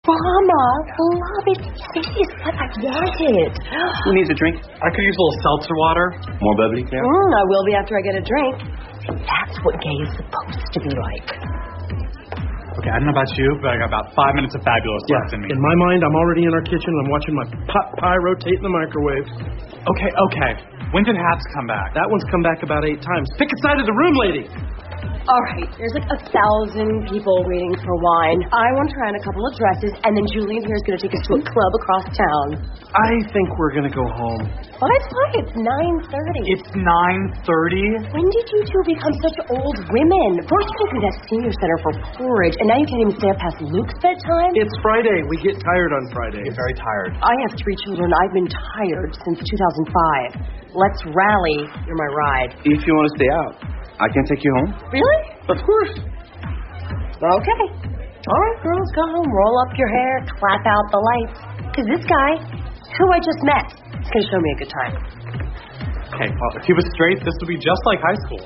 drama. Love it. This is what I wanted. Who needs a drink? I could use a little seltzer water. More bubbly, Carol? I will be after I get a drink. That's what gay is supposed to be like. Okay, I don't know about you, but I got about 5 minutes of fabulous left in me. In my mind, I'm already in our kitchen and I'm watching my pot pie rotate in the microwave. Okay. When did Hats come back? That one's come back about 8 times. Pick a side of the room, lady. All right, there's like 1,000 people waiting for wine. I want to try on a couple of dresses, and then Julian here is going to take us to a club across town. I think we're going to go home. Well, that's fine. It's 9:30. It's 9:30? When did you two become such old women? First you took me to that senior center for porridge, and now you can't even stay up past Luke's bedtime? It's Friday. We get tired on Friday. You're very tired. I have 3 children. I've been tired since 2005. Let's rally. You're my ride. If you want to stay out, I can take you home. Really? Of course. Okay. All right, girls, go home. Roll up your hair. Clap out the lights. Because this guy, who I just met, is going to show me a good time. Okay, well, if he was straight, this would be just like high school.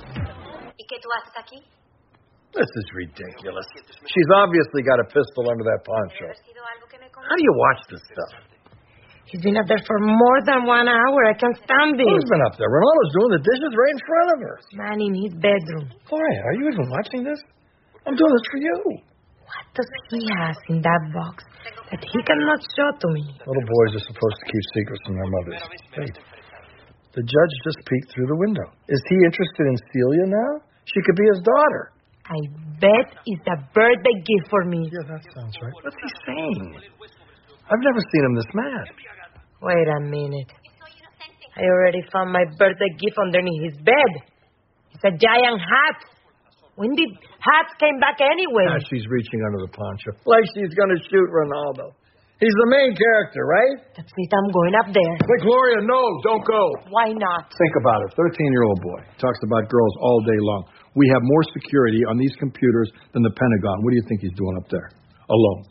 This is ridiculous. She's obviously got a pistol under that poncho. How do you watch this stuff? He's been up there for more than 1 hour. I can't stand this. Who's been up there? Ronaldo's doing the dishes right in front of her. Man in his bedroom. Gloria, are you even watching this? I'm doing this for you. What does he have in that box that he cannot show to me? Little boys are supposed to keep secrets from their mothers. Wait. The judge just peeked through the window. Is he interested in Celia now? She could be his daughter. I bet it's a birthday gift for me. Yeah, that sounds right. What's he saying? I've never seen him this mad. Wait a minute. I already found my birthday gift underneath his bed. It's a giant hat. When did hats came back anyway? Now she's reaching under the poncho. Like she's going to shoot Ronaldo. He's the main character, right? That's it. I'm going up there. But Gloria, no, don't go. Why not? Think about it. 13-year-old boy talks about girls all day long. We have more security on these computers than the Pentagon. What do you think he's doing up there? Alone.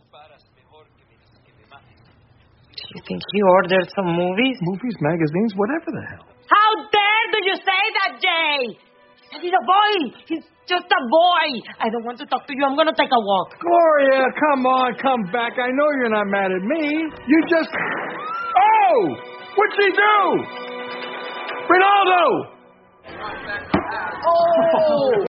You think he ordered some movies? Movies, magazines, whatever the hell. How dare do you say that, Jay? He's a boy. He's just a boy. I don't want to talk to you. I'm going to take a walk. Gloria, come on, come back. I know you're not mad at me. You just... Oh! What'd she do? Ronaldo! Oh!